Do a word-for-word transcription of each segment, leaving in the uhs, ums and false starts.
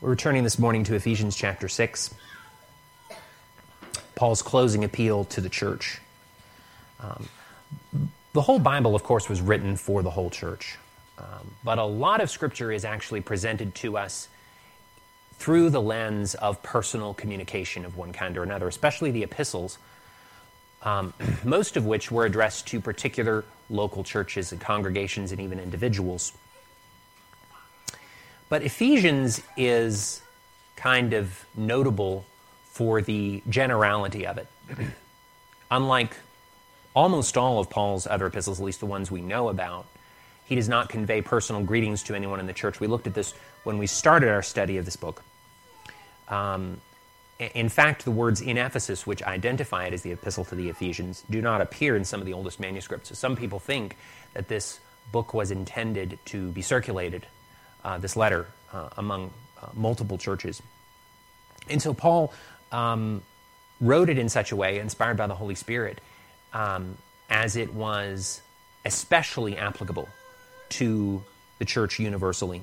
We're returning this morning to Ephesians chapter six, Paul's closing appeal to the church. Um, the whole Bible, of course, was written for the whole church, um, but a lot of Scripture is actually presented to us through the lens of personal communication of one kind or another, especially the epistles, um, most of which were addressed to particular local churches and congregations and even individuals. But Ephesians is kind of notable for the generality of it. Unlike almost all of Paul's other epistles, at least the ones we know about, he does not convey personal greetings to anyone in the church. We looked at this when we started our study of this book. Um, in fact, the words in Ephesus, which identify it as the epistle to the Ephesians, do not appear in some of the oldest manuscripts. So some people think that this book was intended to be circulated, uh, this letter, uh, among uh, multiple churches. And so Paul um, wrote it in such a way, inspired by the Holy Spirit, um, as it was especially applicable to the church universally.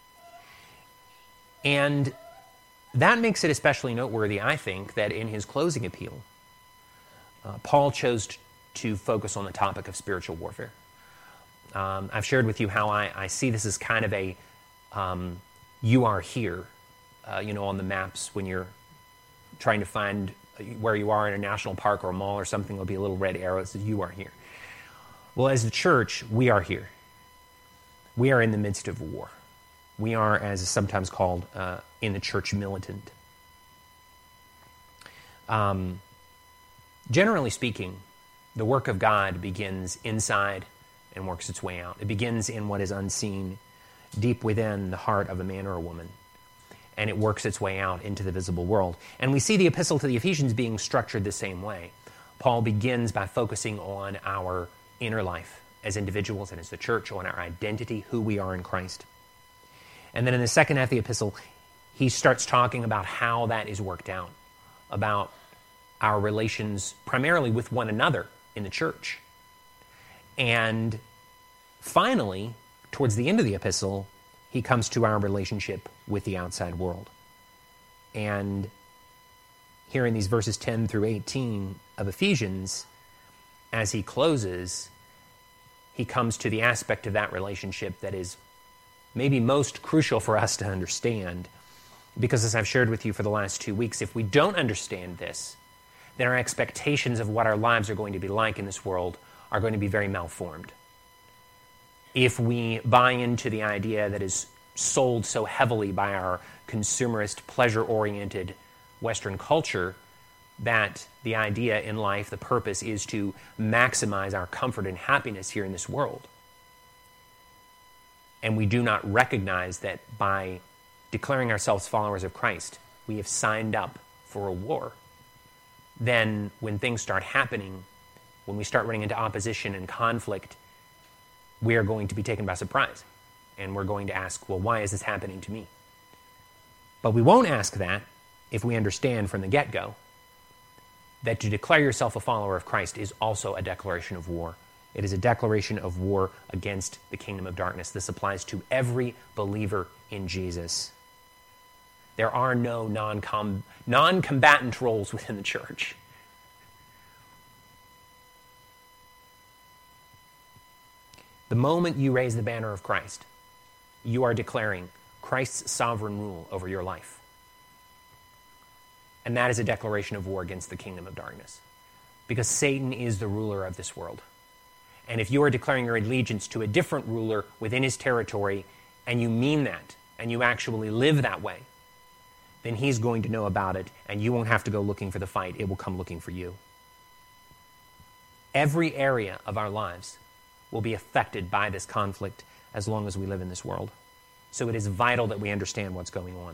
And that makes it especially noteworthy, I think, that in his closing appeal, uh, Paul chose t- to focus on the topic of spiritual warfare. Um, I've shared with you how I, I see this as kind of a um, you are here, uh, you know, on the maps when you're trying to find where you are in a national park or a mall or something, there'll be a little red arrow that says you are here. Well, as a church, we are here. We are in the midst of war. We are, as is sometimes called, uh, in the church militant. Um, generally speaking, the work of God begins inside and works its way out. It begins in what is unseen, deep within the heart of a man or a woman, and it works its way out into the visible world. And we see the epistle to the Ephesians being structured the same way. Paul begins by focusing on our inner life as individuals and as the church, on our identity, who we are in Christ. And then in the second half of the epistle, he starts talking about how that is worked out, about our relations primarily with one another in the church. And finally, towards the end of the epistle, he comes to our relationship with the outside world. And here in these verses ten through eighteen of Ephesians, as he closes, he comes to the aspect of that relationship that is maybe most crucial for us to understand. Because as I've shared with you for the last two weeks, if we don't understand this, then our expectations of what our lives are going to be like in this world are going to be very malformed. If we buy into the idea that is sold so heavily by our consumerist, pleasure-oriented Western culture, that the idea in life, the purpose, is to maximize our comfort and happiness here in this world, and we do not recognize that by declaring ourselves followers of Christ, we have signed up for a war, then when things start happening, when we start running into opposition and conflict, we are going to be taken by surprise. And we're going to ask, well, why is this happening to me? But we won't ask that if we understand from the get-go that to declare yourself a follower of Christ is also a declaration of war. It is a declaration of war against the kingdom of darkness. This applies to every believer in Jesus. There are no non-com- non-combatant roles within the church. The moment you raise the banner of Christ, you are declaring Christ's sovereign rule over your life. And that is a declaration of war against the kingdom of darkness. Because Satan is the ruler of this world. And if you are declaring your allegiance to a different ruler within his territory, and you mean that, and you actually live that way, then he's going to know about it, and you won't have to go looking for the fight. It will come looking for you. Every area of our lives will be affected by this conflict as long as we live in this world. So it is vital that we understand what's going on.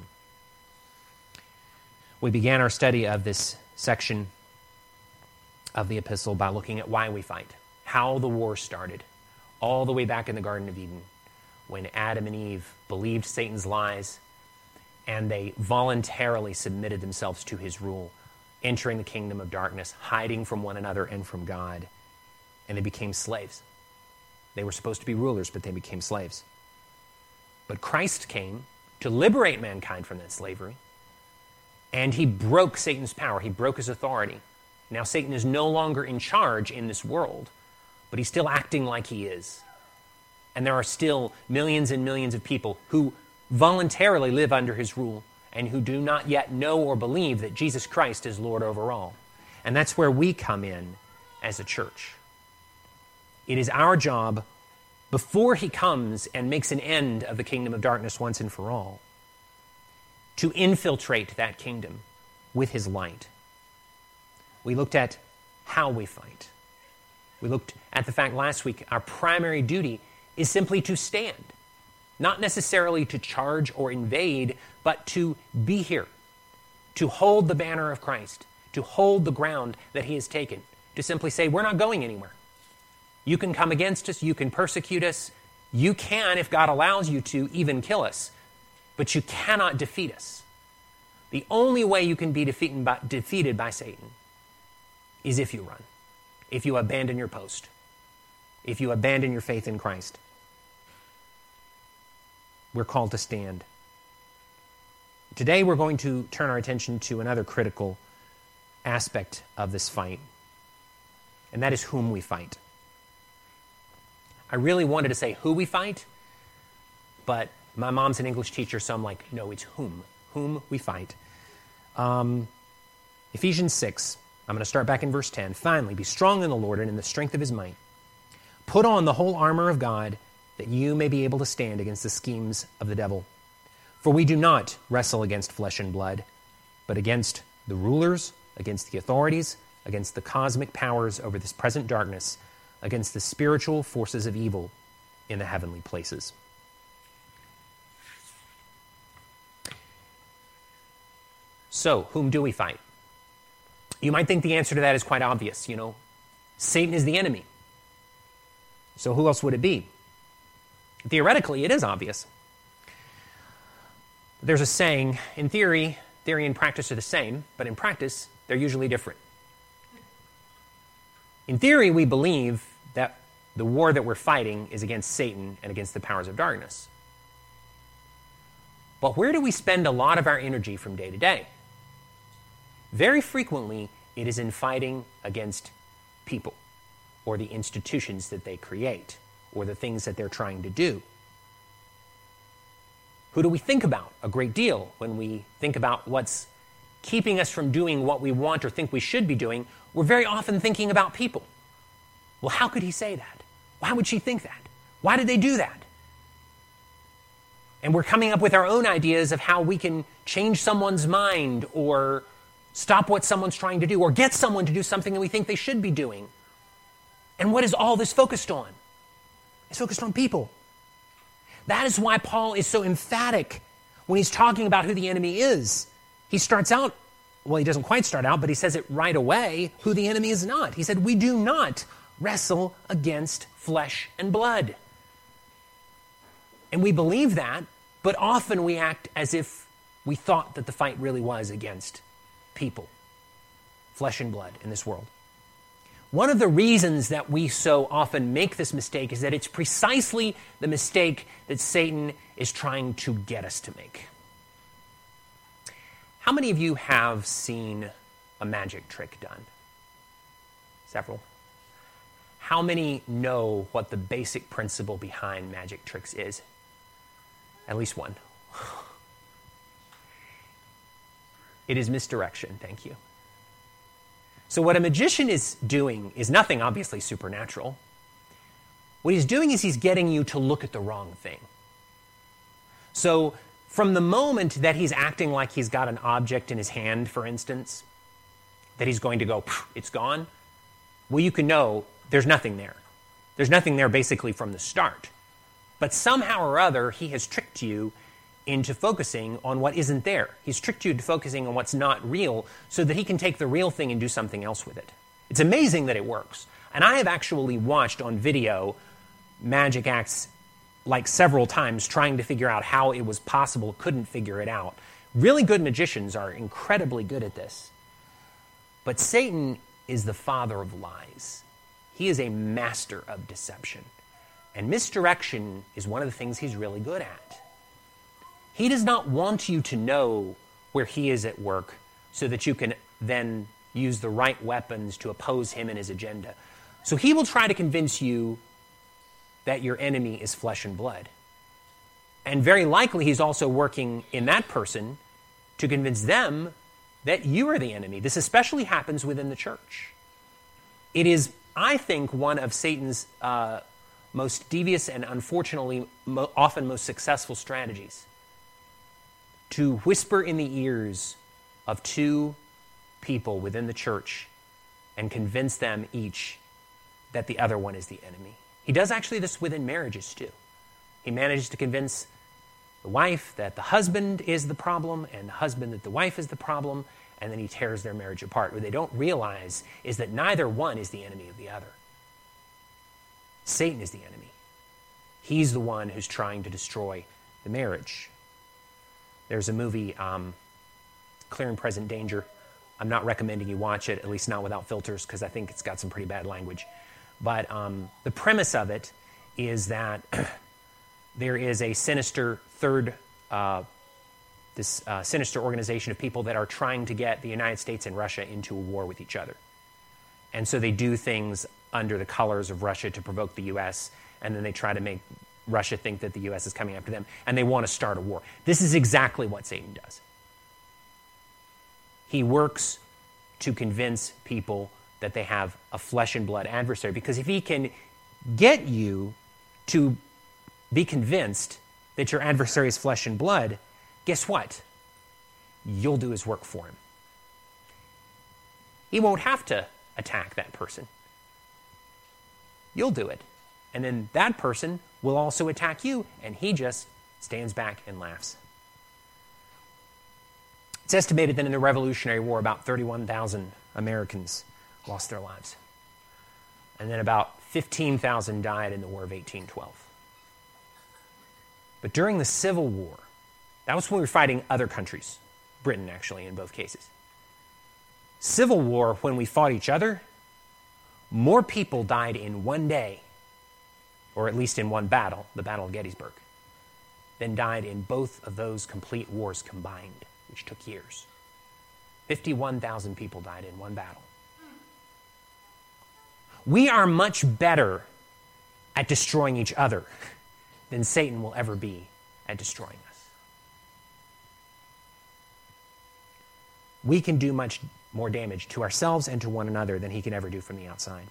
We began our study of this section of the epistle by looking at why we fight, how the war started, all the way back in the Garden of Eden, when Adam and Eve believed Satan's lies, and they voluntarily submitted themselves to his rule, entering the kingdom of darkness, hiding from one another and from God, and they became slaves. They were supposed to be rulers, but they became slaves. But Christ came to liberate mankind from that slavery. And he broke Satan's power. He broke his authority. Now Satan is no longer in charge in this world, but he's still acting like he is. And there are still millions and millions of people who voluntarily live under his rule and who do not yet know or believe that Jesus Christ is Lord over all. And that's where we come in as a church. It is our job, before he comes and makes an end of the kingdom of darkness once and for all, to infiltrate that kingdom with his light. We looked at how we fight. We looked at the fact last week our primary duty is simply to stand, not necessarily to charge or invade, but to be here, to hold the banner of Christ, to hold the ground that he has taken, to simply say, we're not going anywhere. You can come against us, you can persecute us, you can, if God allows you to, even kill us, but you cannot defeat us. The only way you can be defeated by, defeated by Satan is if you run, if you abandon your post, if you abandon your faith in Christ. We're called to stand. Today we're going to turn our attention to another critical aspect of this fight, and that is whom we fight. I really wanted to say who we fight, but my mom's an English teacher, so I'm like, no, it's whom. Whom we fight. Um, Ephesians six, I'm going to start back in verse ten. Finally, be strong in the Lord and in the strength of his might. Put on the whole armor of God, that you may be able to stand against the schemes of the devil. For we do not wrestle against flesh and blood, but against the rulers, against the authorities, against the cosmic powers over this present darkness, against the spiritual forces of evil in the heavenly places. So, whom do we fight? You might think the answer to that is quite obvious, you know. Satan is the enemy. So who else would it be? Theoretically, it is obvious. There's a saying, in theory, theory and practice are the same, but in practice, they're usually different. In theory, we believe that the war that we're fighting is against Satan and against the powers of darkness. But where do we spend a lot of our energy from day to day? Very frequently, it is in fighting against people or the institutions that they create or the things that they're trying to do. Who do we think about a great deal when we think about what's keeping us from doing what we want or think we should be doing? We're very often thinking about people. Well, how could he say that? Why would she think that? Why did they do that? And we're coming up with our own ideas of how we can change someone's mind or stop what someone's trying to do or get someone to do something that we think they should be doing. And what is all this focused on? It's focused on people. That is why Paul is so emphatic when he's talking about who the enemy is. He starts out, well, he doesn't quite start out, but he says it right away, who the enemy is not. He said, we do not wrestle against flesh and blood. And we believe that, but often we act as if we thought that the fight really was against people, flesh and blood in this world. One of the reasons that we so often make this mistake is that it's precisely the mistake that Satan is trying to get us to make. How many of you have seen a magic trick done? Several. How many know what the basic principle behind magic tricks is? At least one. It is misdirection, thank you. So what a magician is doing is nothing obviously supernatural. What he's doing is he's getting you to look at the wrong thing. So from the moment that he's acting like he's got an object in his hand, for instance, that he's going to go, it's gone, well, you can know there's nothing there. There's nothing there basically from the start. But somehow or other, he has tricked you into focusing on what isn't there. He's tricked you into focusing on what's not real so that he can take the real thing and do something else with it. It's amazing that it works. And I have actually watched on video magic acts like several times trying to figure out how it was possible, couldn't figure it out. Really good magicians are incredibly good at this. But Satan is the father of lies. He is a master of deception. And misdirection is one of the things he's really good at. He does not want you to know where he is at work so that you can then use the right weapons to oppose him and his agenda. So he will try to convince you that your enemy is flesh and blood. And very likely he's also working in that person to convince them that you are the enemy. This especially happens within the church. It is, I think, one of Satan's uh, most devious and unfortunately mo- often most successful strategies to whisper in the ears of two people within the church and convince them each that the other one is the enemy. He does actually this within marriages too. He manages to convince the wife that the husband is the problem and the husband that the wife is the problem, and then he tears their marriage apart. What they don't realize is that neither one is the enemy of the other. Satan is the enemy. He's the one who's trying to destroy the marriage. There's a movie, um, Clear and Present Danger. I'm not recommending you watch it, at least not without filters, because I think it's got some pretty bad language. But um, the premise of it is that there is a sinister third, uh, this uh, sinister organization of people that are trying to get the United States and Russia into a war with each other. And so they do things under the colors of Russia to provoke the U S, and then they try to make Russia think that the U S is coming after them, and they want to start a war. This is exactly what Satan does. He works to convince people that they have a flesh and blood adversary, because if he can get you to be convinced that your adversary is flesh and blood, guess what? You'll do his work for him. He won't have to attack that person. You'll do it. And then that person will also attack you, and he just stands back and laughs. It's estimated that in the Revolutionary War, about thirty-one thousand Americans lost their lives. And then about fifteen thousand died in the War of eighteen twelve. But during the Civil War, that was when we were fighting other countries, Britain actually in both cases. Civil War, when we fought each other, more people died in one day, or at least in one battle, the Battle of Gettysburg, than died in both of those complete wars combined, which took years. fifty-one thousand people died in one battle. We are much better at destroying each other than Satan will ever be at destroying us. We can do much more damage to ourselves and to one another than he can ever do from the outside.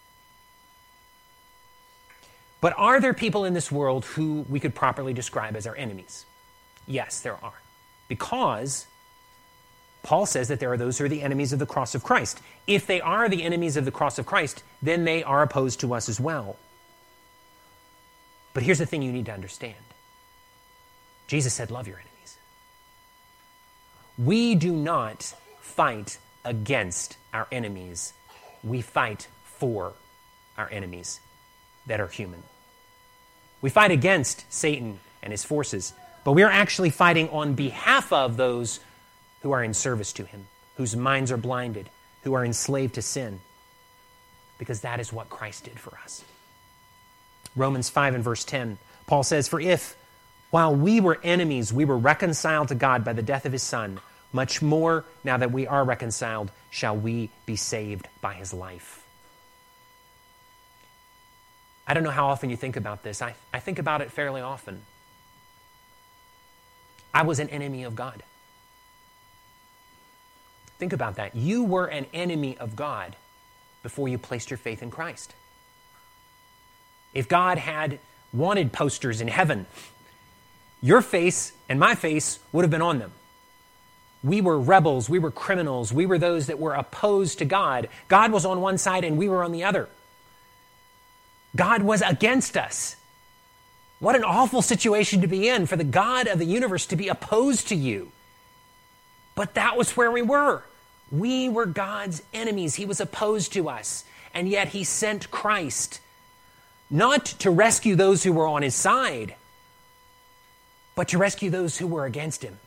But are there people in this world who we could properly describe as our enemies? Yes, there are. Because Paul says that there are those who are the enemies of the cross of Christ. If they are the enemies of the cross of Christ, then they are opposed to us as well. But here's the thing you need to understand. Jesus said, love your enemies. We do not fight against our enemies. We fight for our enemies that are human. We fight against Satan and his forces, but we are actually fighting on behalf of those who are in service to him, whose minds are blinded, who are enslaved to sin, because that is what Christ did for us. Romans five and verse ten, Paul says, for if, while we were enemies, we were reconciled to God by the death of his Son, much more, now that we are reconciled, shall we be saved by his life. I don't know how often you think about this. I, I think about it fairly often. I was an enemy of God. Think about that. You were an enemy of God before you placed your faith in Christ. If God had wanted posters in heaven, your face and my face would have been on them. We were rebels, we were criminals, we were those that were opposed to God. God was on one side and we were on the other. God was against us. What an awful situation to be in, for the God of the universe to be opposed to you. But that was where we were. We were God's enemies. He was opposed to us. And yet he sent Christ, not to rescue those who were on his side, but to rescue those who were against him.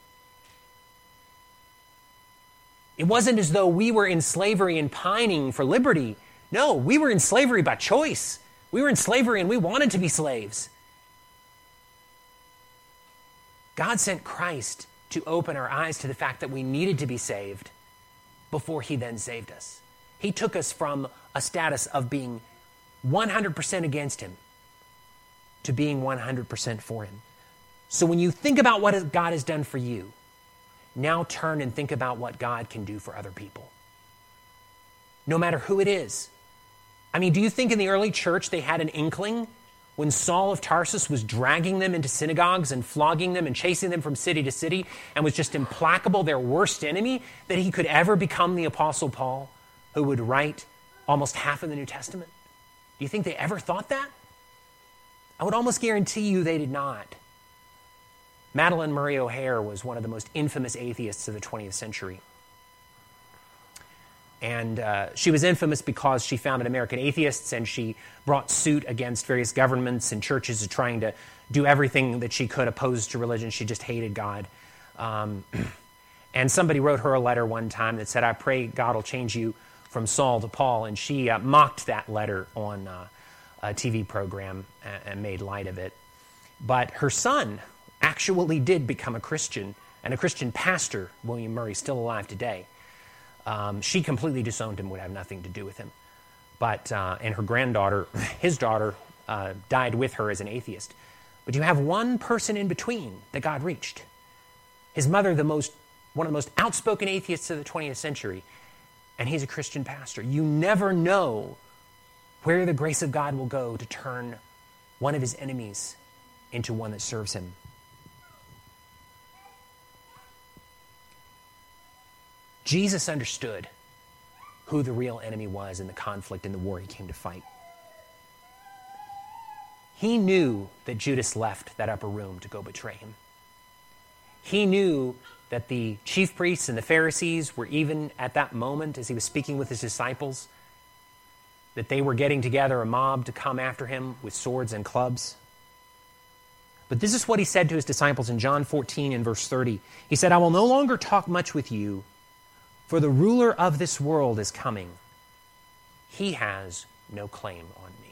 It wasn't as though we were in slavery and pining for liberty. No, we were in slavery by choice. We were in slavery and we wanted to be slaves. God sent Christ to open our eyes to the fact that we needed to be saved before he then saved us. He took us from a status of being one hundred percent against him to being one hundred percent for him. So when you think about what God has done for you, now turn and think about what God can do for other people. No matter who it is. I mean, do you think in the early church they had an inkling when Saul of Tarsus was dragging them into synagogues and flogging them and chasing them from city to city and was just implacable, their worst enemy, that he could ever become the Apostle Paul, who would write almost half of the New Testament? Do you think they ever thought that? I would almost guarantee you they did not. Madalyn Murray O'Hair was one of the most infamous atheists of the twentieth century. And uh, she was infamous because she founded American Atheists, and she brought suit against various governments and churches trying to do everything that she could opposed to religion. She just hated God. Um, and somebody wrote her a letter one time that said, "I pray God will change you from Saul to Paul." And she uh, mocked that letter on uh, a T V program and, and made light of it. But her son actually did become a Christian, and a Christian pastor. William Murray, still alive today. Um, she completely disowned him, would have nothing to do with him. But, uh, and her granddaughter, his daughter, uh, died with her as an atheist. But you have one person in between that God reached. His mother, the most, one of the most outspoken atheists of the twentieth century, and he's a Christian pastor. You never know where the grace of God will go to turn one of his enemies into one that serves him. Jesus understood who the real enemy was in the conflict and the war he came to fight. He knew that Judas left that upper room to go betray him. He knew that the chief priests and the Pharisees were, even at that moment as he was speaking with his disciples, that they were getting together a mob to come after him with swords and clubs. But this is what he said to his disciples in John fourteen and verse thirty. He said, "I will no longer talk much with you, for the ruler of this world is coming. He has no claim on me."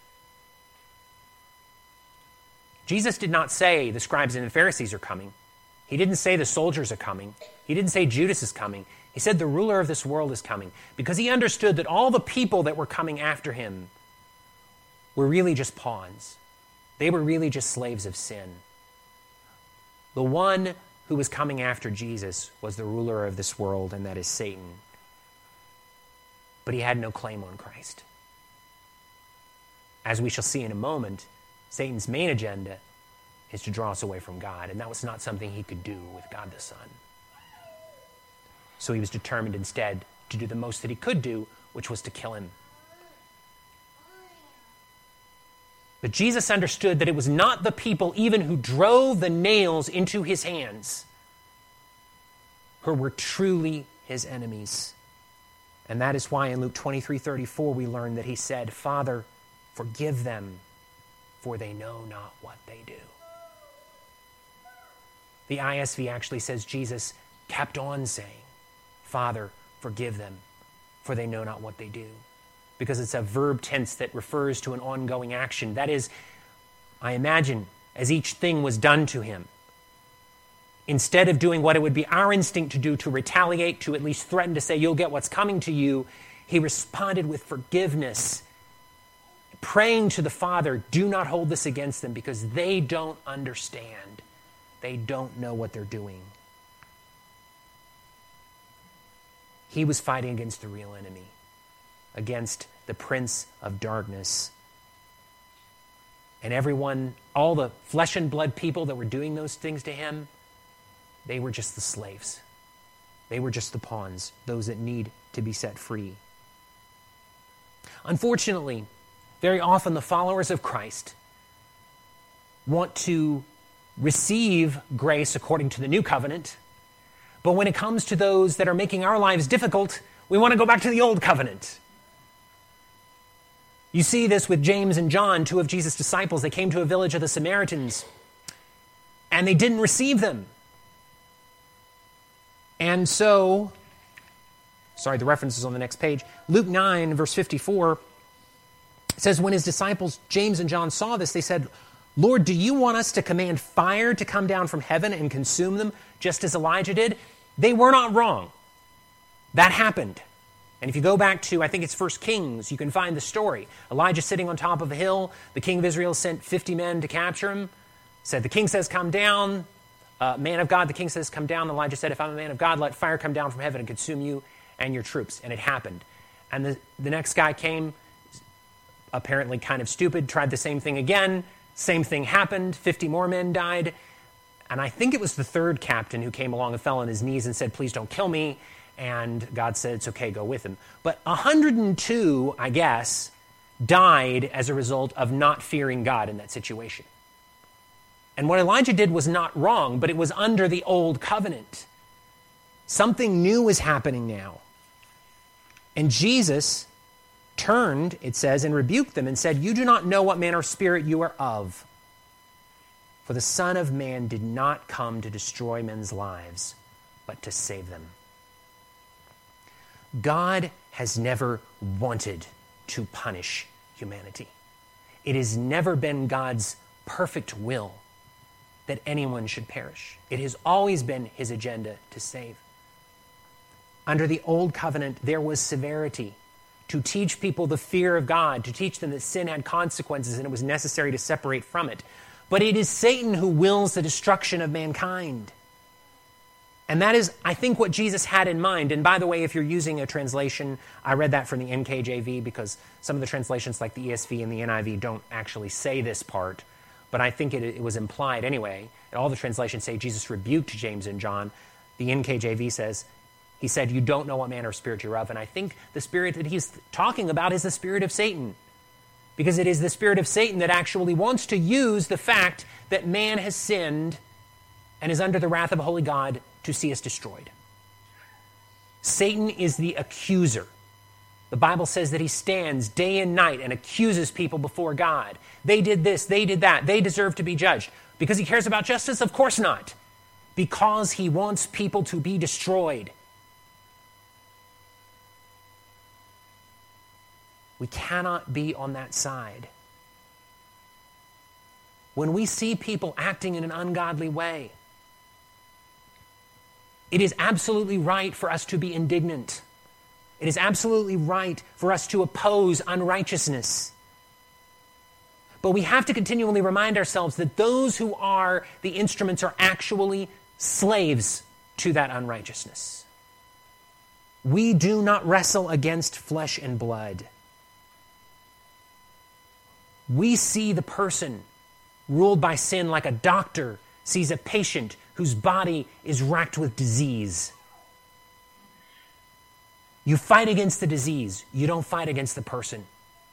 Jesus did not say the scribes and the Pharisees are coming. He didn't say the soldiers are coming. He didn't say Judas is coming. He said the ruler of this world is coming, because he understood that all the people that were coming after him were really just pawns. They were really just slaves of sin. The one who was coming after Jesus was the ruler of this world, and that is Satan. But he had no claim on Christ. As we shall see in a moment, Satan's main agenda is to draw us away from God, and that was not something he could do with God the Son. So he was determined instead to do the most that he could do, which was to kill him. But Jesus understood that it was not the people even who drove the nails into his hands who were truly his enemies. And that is why in Luke twenty-three thirty-four we learn that he said, "Father, forgive them, for they know not what they do." The I S V actually says Jesus kept on saying, "Father, forgive them, for they know not what they do." Because it's a verb tense that refers to an ongoing action. That is, I imagine, as each thing was done to him, instead of doing what it would be our instinct to do, to retaliate, to at least threaten to say, "You'll get what's coming to you," he responded with forgiveness, praying to the Father, "Do not hold this against them, because they don't understand. They don't know what they're doing." He was fighting against the real enemy, against the prince of darkness. And everyone, all the flesh and blood people that were doing those things to him, they were just the slaves. They were just the pawns, those that need to be set free. Unfortunately, very often the followers of Christ want to receive grace according to the new covenant, but when it comes to those that are making our lives difficult, we want to go back to the old covenant. You see this with James and John, two of Jesus' disciples. They came to a village of the Samaritans, and they didn't receive them. And so, sorry, the reference is on the next page. Luke nine, verse fifty-four, says, when his disciples, James and John, saw this, they said, Lord, do you want us to command fire to come down from heaven and consume them, just as Elijah did? They were not wrong. That happened. And if you go back to, I think it's First Kings, you can find the story. Elijah sitting on top of a hill. The king of Israel sent fifty men to capture him. Said, the king says, come down. Uh, man of God, the king says, come down. Elijah said, if I'm a man of God, let fire come down from heaven and consume you and your troops. And it happened. And the, the next guy came, apparently kind of stupid, tried the same thing again. Same thing happened. fifty more men died. And I think it was the third captain who came along and fell on his knees and said, please don't kill me. And God said, it's okay, go with him. But one hundred two, I guess, died as a result of not fearing God in that situation. And what Elijah did was not wrong, but it was under the old covenant. Something new is happening now. And Jesus turned, it says, and rebuked them and said, you do not know what manner of spirit you are of. For the Son of Man did not come to destroy men's lives, but to save them. God has never wanted to punish humanity. It has never been God's perfect will that anyone should perish. It has always been his agenda to save. Under the old covenant, there was severity to teach people the fear of God, to teach them that sin had consequences and it was necessary to separate from it. But it is Satan who wills the destruction of mankind. And that is, I think, what Jesus had in mind. And by the way, if you're using a translation, I read that from the N K J V because some of the translations like the E S V and the N I V don't actually say this part. But I think it, it was implied anyway. And all the translations say Jesus rebuked James and John. The N K J V says, he said, you don't know what manner of spirit you're of. And I think the spirit that he's talking about is the spirit of Satan. Because it is the spirit of Satan that actually wants to use the fact that man has sinned and is under the wrath of a holy God to see us destroyed. Satan is the accuser. The Bible says that he stands day and night and accuses people before God. They did this, they did that, they deserve to be judged. Because he cares about justice? Of course not. Because he wants people to be destroyed. We cannot be on that side. When we see people acting in an ungodly way, it is absolutely right for us to be indignant. It is absolutely right for us to oppose unrighteousness. But we have to continually remind ourselves that those who are the instruments are actually slaves to that unrighteousness. We do not wrestle against flesh and blood. We see the person ruled by sin like a doctor sees a patient whose body is racked with disease. You fight against the disease. You don't fight against the person.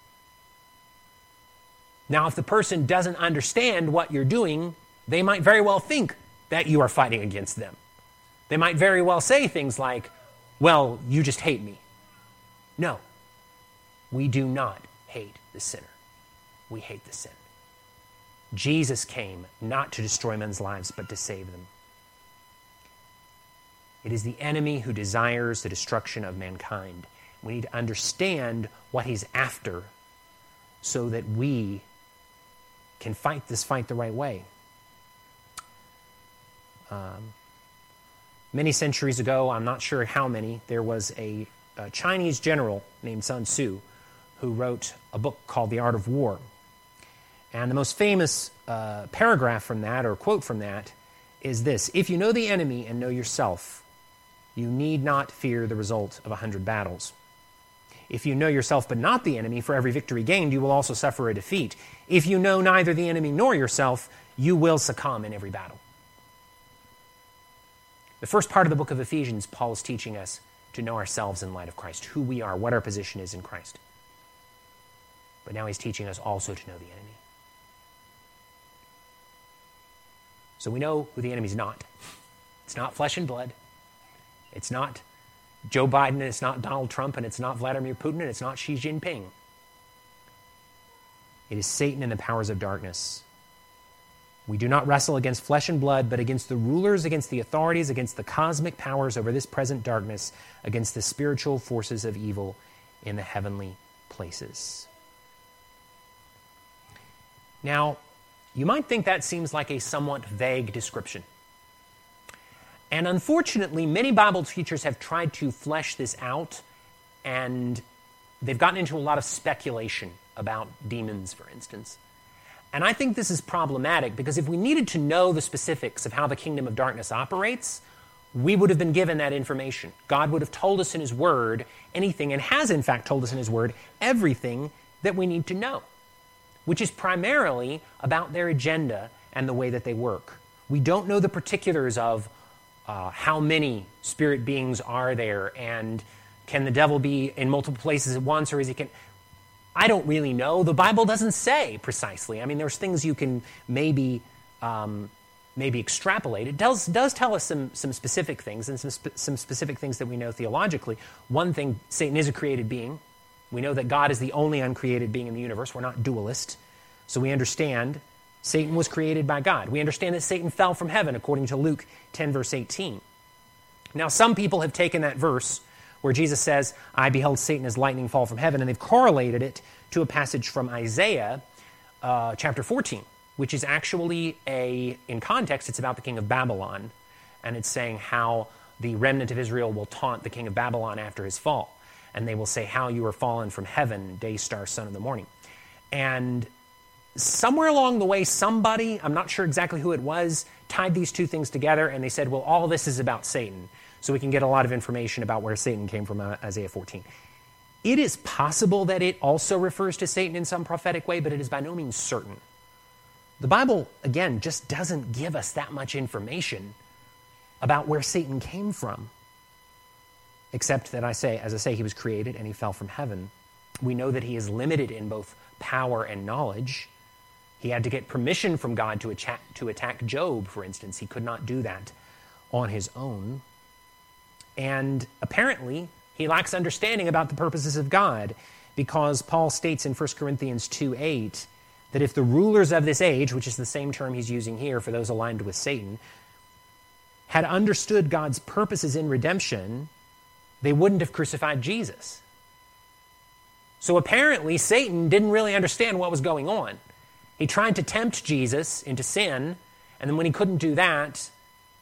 Now, if the person doesn't understand what you're doing, they might very well think that you are fighting against them. They might very well say things like, well, you just hate me. No, we do not hate the sinner. We hate the sin. Jesus came not to destroy men's lives, but to save them. It is the enemy who desires the destruction of mankind. We need to understand what he's after so that we can fight this fight the right way. Um, many centuries ago, I'm not sure how many, there was a, a Chinese general named Sun Tzu who wrote a book called The Art of War. And the most famous uh, paragraph from that, or quote from that, is this: if you know the enemy and know yourself, you need not fear the result of a hundred battles. If you know yourself but not the enemy, for every victory gained, you will also suffer a defeat. If you know neither the enemy nor yourself, you will succumb in every battle. The first part of the book of Ephesians, Paul is teaching us to know ourselves in light of Christ, who we are, what our position is in Christ. But now he's teaching us also to know the enemy. So we know who the enemy's not. It's not flesh and blood. It's not Joe Biden, and it's not Donald Trump, and it's not Vladimir Putin, and it's not Xi Jinping. It is Satan and the powers of darkness. We do not wrestle against flesh and blood, but against the rulers, against the authorities, against the cosmic powers over this present darkness, against the spiritual forces of evil in the heavenly places. Now, You might think that seems like a somewhat vague description. And unfortunately, many Bible teachers have tried to flesh this out, and they've gotten into a lot of speculation about demons, for instance. And I think this is problematic because if we needed to know the specifics of how the kingdom of darkness operates, we would have been given that information. God would have told us in His Word anything, and has in fact told us in His Word everything that we need to know, which is primarily about their agenda and the way that they work. We don't know the particulars of uh, how many spirit beings are there, and can the devil be in multiple places at once, or is he can... I don't really know. The Bible doesn't say precisely. I mean, there's things you can maybe um, maybe extrapolate. It does does tell us some some specific things, and some spe- some specific things that we know theologically. One thing, Satan is a created being. We know that God is the only uncreated being in the universe. We're not dualist. So we understand Satan was created by God. We understand that Satan fell from heaven, according to Luke ten, verse eighteen. Now, some people have taken that verse where Jesus says, I beheld Satan as lightning fall from heaven, and they've correlated it to a passage from Isaiah uh, chapter fourteen, which is actually a, in context, it's about the king of Babylon, and it's saying how the remnant of Israel will taunt the king of Babylon after his fall, and they will say, how you are fallen from heaven, day star, son of the morning. And somewhere along the way, somebody, I'm not sure exactly who it was, tied these two things together, and they said, well, all this is about Satan. So we can get a lot of information about where Satan came from, uh, Isaiah fourteen. It is possible that it also refers to Satan in some prophetic way, but it is by no means certain. The Bible, again, just doesn't give us that much information about where Satan came from, except that I say, as I say, he was created and he fell from heaven. We know that he is limited in both power and knowledge. He had to get permission from God to attack, to attack Job, for instance. He could not do that on his own. And apparently, he lacks understanding about the purposes of God, because Paul states in First Corinthians two eight that if the rulers of this age, which is the same term he's using here for those aligned with Satan, had understood God's purposes in redemption, they wouldn't have crucified Jesus. So apparently, Satan didn't really understand what was going on. He tried to tempt Jesus into sin, and then when he couldn't do that,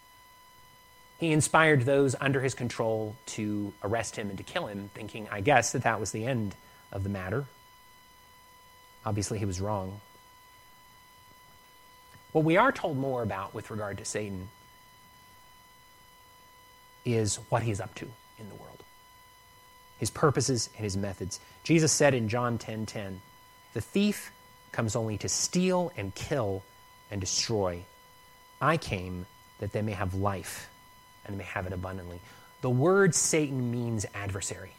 he inspired those under his control to arrest him and to kill him, thinking, I guess, that that was the end of the matter. Obviously, he was wrong. What we are told more about with regard to Satan is what he's up to in the world, his purposes and his methods. Jesus said in John ten ten, the thief comes only to steal and kill and destroy. I came that they may have life and may have it abundantly. The word Satan means adversary.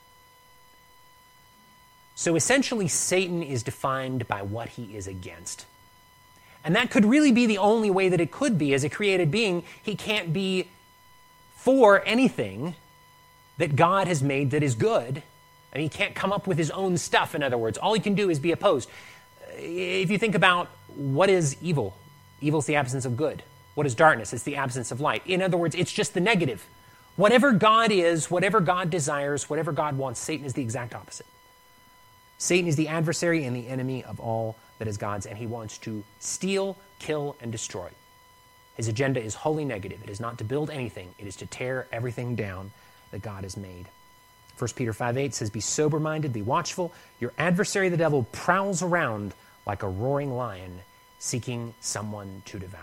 So essentially, Satan is defined by what he is against. And that could really be the only way that it could be. As a created being, he can't be for anything that God has made that is good. And he can't come up with his own stuff, in other words. All he can do is be opposed. If you think about what is evil, evil is the absence of good. What is darkness? It's the absence of light. In other words, it's just the negative. Whatever God is, whatever God desires, whatever God wants, Satan is the exact opposite. Satan is the adversary and the enemy of all that is God's, and he wants to steal, kill, and destroy. His agenda is wholly negative. It is not to build anything. It is to tear everything down that God has made. First Peter five eight says, be sober-minded, be watchful. Your adversary, the devil, prowls around like a roaring lion, seeking someone to devour.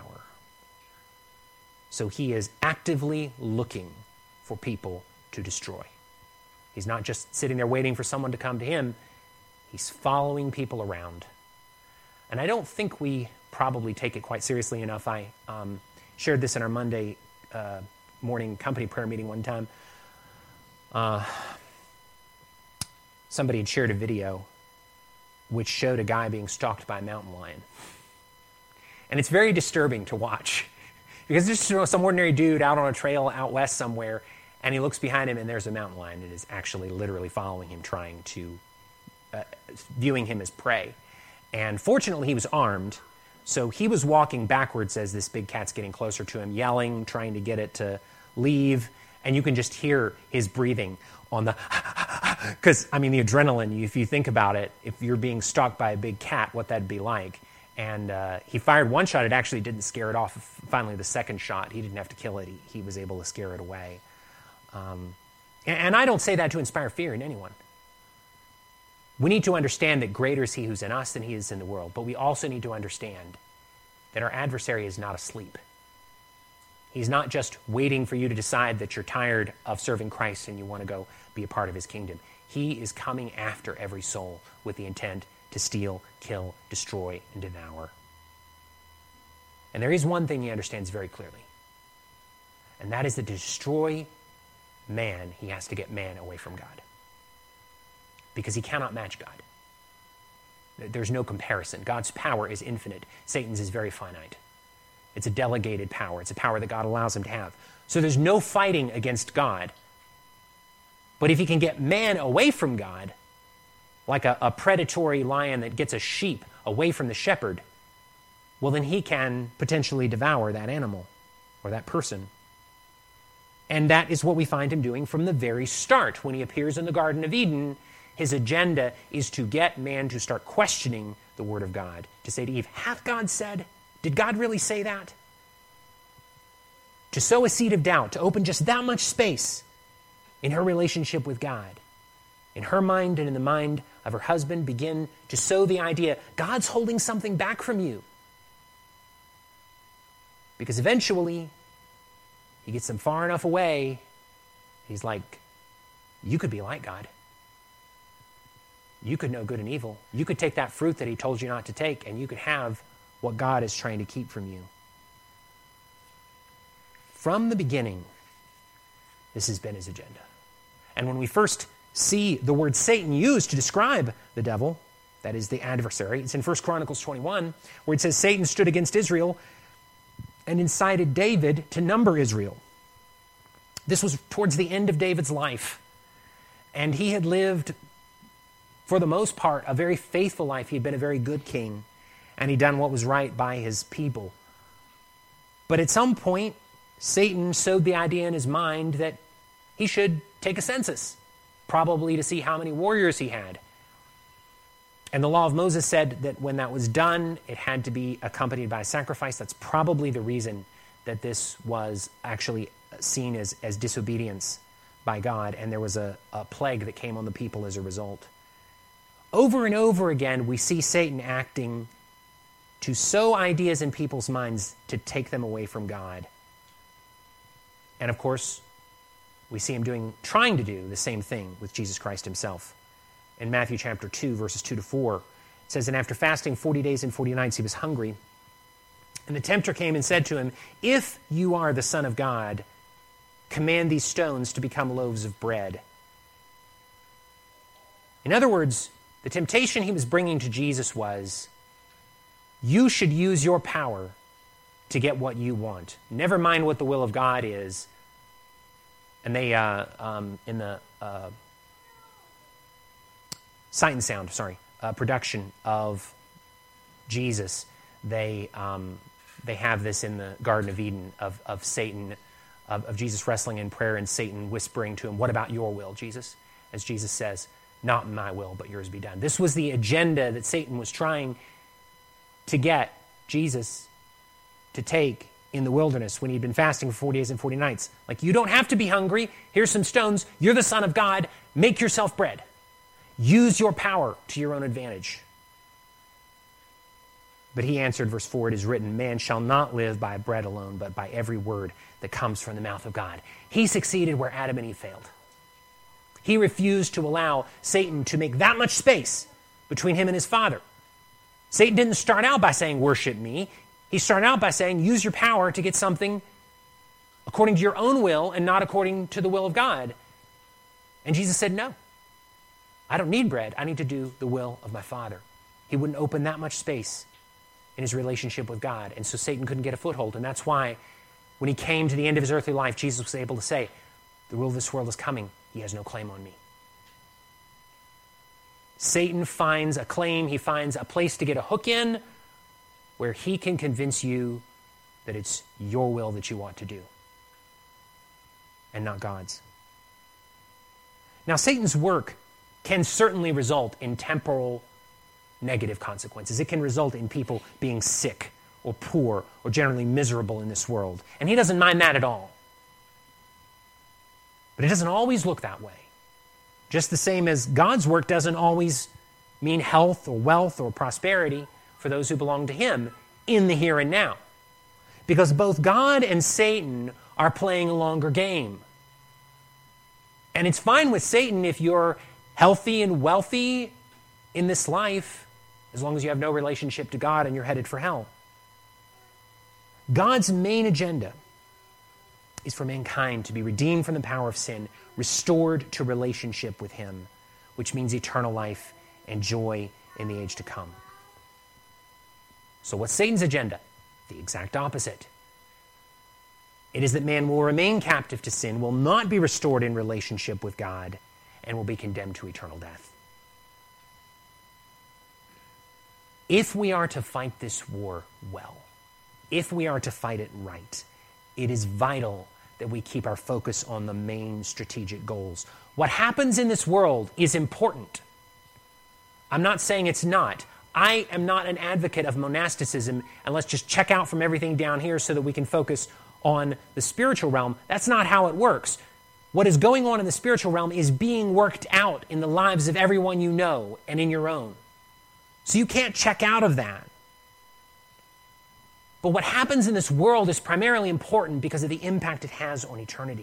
So he is actively looking for people to destroy. He's not just sitting there waiting for someone to come to him. He's following people around. And I don't think we probably take it quite seriously enough. I um, shared this in our Monday uh, morning company prayer meeting one time. Uh, somebody had shared a video which showed a guy being stalked by a mountain lion. And it's very disturbing to watch. Because there's just some ordinary dude out on a trail out west somewhere, and he looks behind him, and there's a mountain lion that is actually literally following him, trying to, uh, viewing him as prey. And fortunately, he was armed, so he was walking backwards as this big cat's getting closer to him, yelling, trying to get it to leave, and you can just hear his breathing on the, because, I mean, the adrenaline, if you think about it, if you're being stalked by a big cat, what that'd be like. And uh, he fired one shot. It actually didn't scare it off. Finally, the second shot, he didn't have to kill it. He, he was able to scare it away. Um, and, and I don't say that to inspire fear in anyone. We need to understand that greater is he who's in us than he is in the world. But we also need to understand that our adversary is not asleep. He's not just waiting for you to decide that you're tired of serving Christ and you want to go be a part of his kingdom. He is coming after every soul with the intent to steal, kill, destroy, and devour. And there is one thing he understands very clearly, and that is that to destroy man, he has to get man away from God. Because he cannot match God. There's no comparison. God's power is infinite. Satan's is very finite. It's a delegated power. It's a power that God allows him to have. So there's no fighting against God. But if he can get man away from God, like a, a predatory lion that gets a sheep away from the shepherd, well, then he can potentially devour that animal or that person. And that is what we find him doing from the very start. When he appears in the Garden of Eden, his agenda is to get man to start questioning the Word of God, to say to Eve, hath God said? Did God really say that? To sow a seed of doubt, to open just that much space in her relationship with God. In her mind and in the mind of her husband, begin to sow the idea, God's holding something back from you. Because eventually, he gets them far enough away, he's like, you could be like God. You could know good and evil. You could take that fruit that he told you not to take, and you could have what God is trying to keep from you. From the beginning, this has been his agenda. And when we first see the word Satan used to describe the devil, that is the adversary, it's in First Chronicles twenty-one, where it says Satan stood against Israel and incited David to number Israel. This was towards the end of David's life. And he had lived, for the most part, a very faithful life. He had been a very good king, and he'd done what was right by his people. But at some point, Satan sowed the idea in his mind that he should take a census, probably to see how many warriors he had. And the law of Moses said that when that was done, it had to be accompanied by a sacrifice. That's probably the reason that this was actually seen as, as disobedience by God, and there was a, a plague that came on the people as a result. Over and over again, we see Satan acting to sow ideas in people's minds to take them away from God. And of course, we see him doing, trying to do the same thing with Jesus Christ himself. In Matthew chapter two, verses two to four, it says, and after fasting forty days and forty nights, he was hungry. And the tempter came and said to him, if you are the Son of God, command these stones to become loaves of bread. In other words, the temptation he was bringing to Jesus was, you should use your power to get what you want. Never mind what the will of God is. And they, uh, um, in the uh, Sight and Sound, sorry, uh, production of Jesus, they um, they have this in the Garden of Eden of, of Satan, of, of Jesus wrestling in prayer and Satan whispering to him, what about your will, Jesus? As Jesus says, not my will, but yours be done. This was the agenda that Satan was trying to get Jesus to take in the wilderness when he'd been fasting for forty days and forty nights. Like, you don't have to be hungry. Here's some stones. You're the Son of God. Make yourself bread. Use your power to your own advantage. But he answered, verse four, it is written, man shall not live by bread alone, but by every word that comes from the mouth of God. He succeeded where Adam and Eve failed. He refused to allow Satan to make that much space between him and his Father. Satan didn't start out by saying, worship me. He started out by saying, use your power to get something according to your own will and not according to the will of God. And Jesus said, no, I don't need bread. I need to do the will of my Father. He wouldn't open that much space in his relationship with God. And so Satan couldn't get a foothold. And that's why when he came to the end of his earthly life, Jesus was able to say, the rule of this world is coming. He has no claim on me. Satan finds a claim. He finds a place to get a hook in where he can convince you that it's your will that you want to do and not God's. Now, Satan's work can certainly result in temporal negative consequences. It can result in people being sick or poor or generally miserable in this world. And he doesn't mind that at all. But it doesn't always look that way. Just the same as God's work doesn't always mean health or wealth or prosperity for those who belong to him in the here and now. Because both God and Satan are playing a longer game. And it's fine with Satan if you're healthy and wealthy in this life, as long as you have no relationship to God and you're headed for hell. God's main agenda is for mankind to be redeemed from the power of sin, restored to relationship with him, which means eternal life and joy in the age to come. So what's Satan's agenda? The exact opposite. It is that man will remain captive to sin, will not be restored in relationship with God, and will be condemned to eternal death. If we are to fight this war well, if we are to fight it right, it is vital that we keep our focus on the main strategic goals. What happens in this world is important. I'm not saying it's not. I am not an advocate of monasticism, and let's just check out from everything down here so that we can focus on the spiritual realm. That's not how it works. What is going on in the spiritual realm is being worked out in the lives of everyone you know and in your own. So you can't check out of that. But what happens in this world is primarily important because of the impact it has on eternity.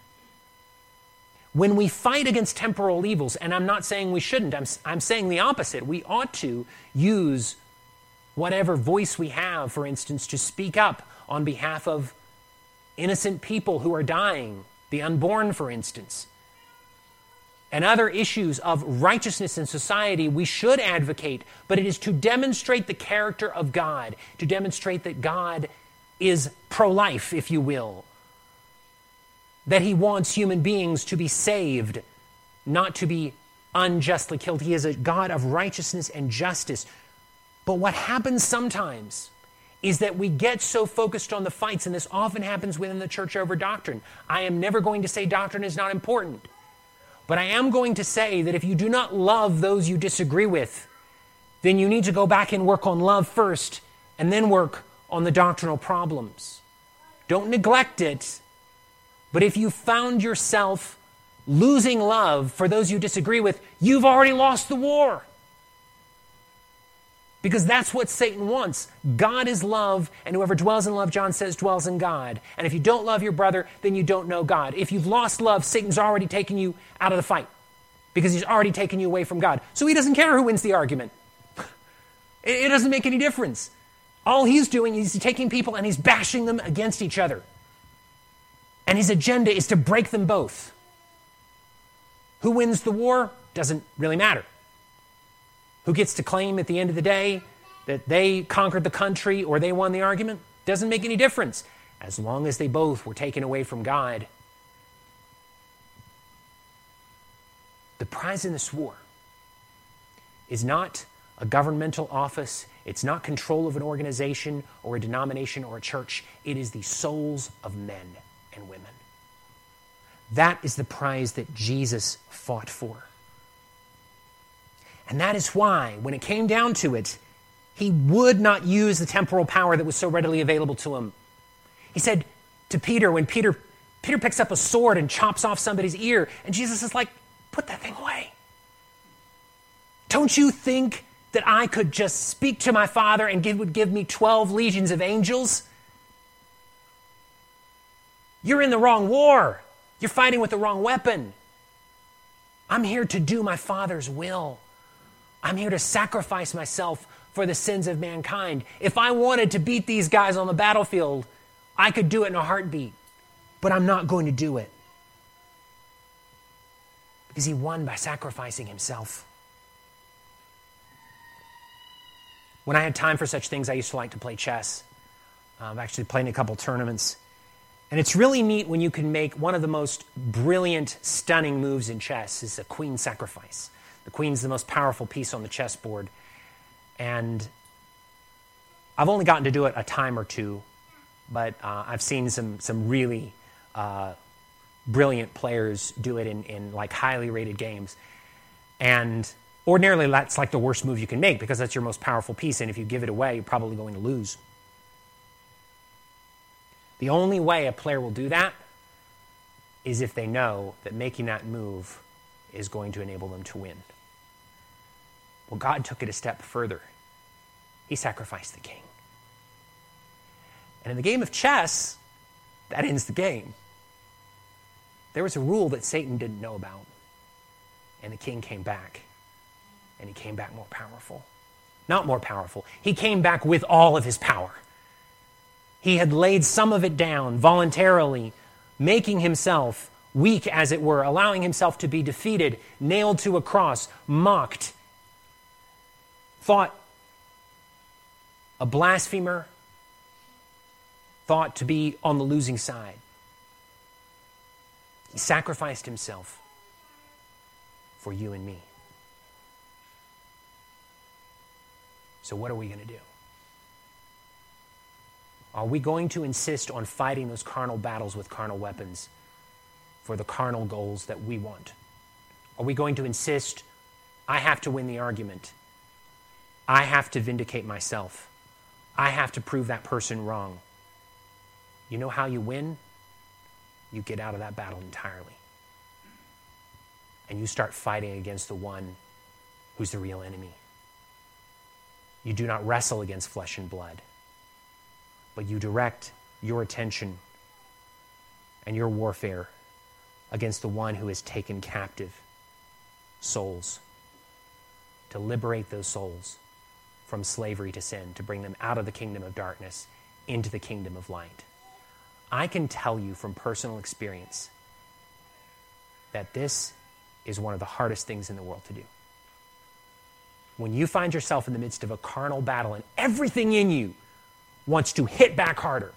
When we fight against temporal evils, and I'm not saying we shouldn't, I'm, I'm saying the opposite. We ought to use whatever voice we have, for instance, to speak up on behalf of innocent people who are dying, the unborn, for instance, and other issues of righteousness in society. We should advocate, but it is to demonstrate the character of God, to demonstrate that God is pro-life, if you will, that he wants human beings to be saved, not to be unjustly killed. He is a God of righteousness and justice. But what happens sometimes is that we get so focused on the fights, and this often happens within the church over doctrine. I am never going to say doctrine is not important, but I am going to say that if you do not love those you disagree with, then you need to go back and work on love first, and then work on the doctrinal problems. Don't neglect it. But if you found yourself losing love for those you disagree with, you've already lost the war. Because that's what Satan wants. God is love, and whoever dwells in love, John says, dwells in God. And if you don't love your brother, then you don't know God. If you've lost love, Satan's already taken you out of the fight, because he's already taken you away from God. So he doesn't care who wins the argument. It, it doesn't make any difference. All he's doing is he's taking people and he's bashing them against each other. And his agenda is to break them both. Who wins the war doesn't really matter. Who gets to claim at the end of the day that they conquered the country or they won the argument doesn't make any difference, as long as they both were taken away from God. The prize in this war is not a governmental office. It's not control of an organization or a denomination or a church. It is the souls of men and women. That is the prize that Jesus fought for. And that is why, when it came down to it, he would not use the temporal power that was so readily available to him. He said to Peter, when Peter, Peter picks up a sword and chops off somebody's ear, and Jesus is like, put that thing away. Don't you think that I could just speak to my Father and it would give me twelve legions of angels? You're in the wrong war. You're fighting with the wrong weapon. I'm here to do my Father's will. I'm here to sacrifice myself for the sins of mankind. If I wanted to beat these guys on the battlefield, I could do it in a heartbeat. But I'm not going to do it. Because he won by sacrificing himself. When I had time for such things, I used to like to play chess. I've actually played in a couple tournaments. And it's really neat when you can make one of the most brilliant, stunning moves in chess is a queen sacrifice. The queen's the most powerful piece on the chessboard. And I've only gotten to do it a time or two, but uh, I've seen some some really uh, brilliant players do it in, in like highly rated games. And Ordinarily, that's like the worst move you can make because that's your most powerful piece, and if you give it away, you're probably going to lose. The only way a player will do that is if they know that making that move is going to enable them to win. Well, God took it a step further. He sacrificed the king. And in the game of chess, that ends the game. There was a rule that Satan didn't know about, and the king came back, and he came back more powerful. Not more powerful. He came back with all of his power. He had laid some of it down voluntarily, making himself weak, as it were, allowing himself to be defeated, nailed to a cross, mocked, thought a blasphemer, thought to be on the losing side. He sacrificed himself for you and me. So what are we going to do? Are we going to insist on fighting those carnal battles with carnal weapons for the carnal goals that we want? Are we going to insist, I have to win the argument. I have to vindicate myself. I have to prove that person wrong. You know how you win? You get out of that battle entirely. And you start fighting against the one who's the real enemy. You do not wrestle against flesh and blood, but you direct your attention and your warfare against the one who has taken captive souls, to liberate those souls from slavery to sin, to bring them out of the kingdom of darkness into the kingdom of light. I can tell you from personal experience that this is one of the hardest things in the world to do. When you find yourself in the midst of a carnal battle and everything in you wants to hit back harder,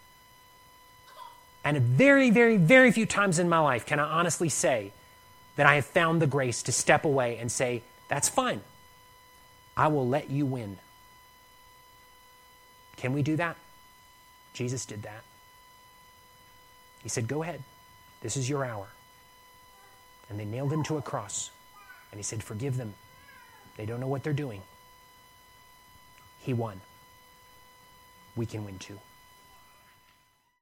and very, very, very few times in my life can I honestly say that I have found the grace to step away and say, that's fine. I will let you win. Can we do that? Jesus did that. He said, go ahead. This is your hour. And they nailed him to a cross. And he said, forgive them. They don't know what they're doing. He won. We can win too.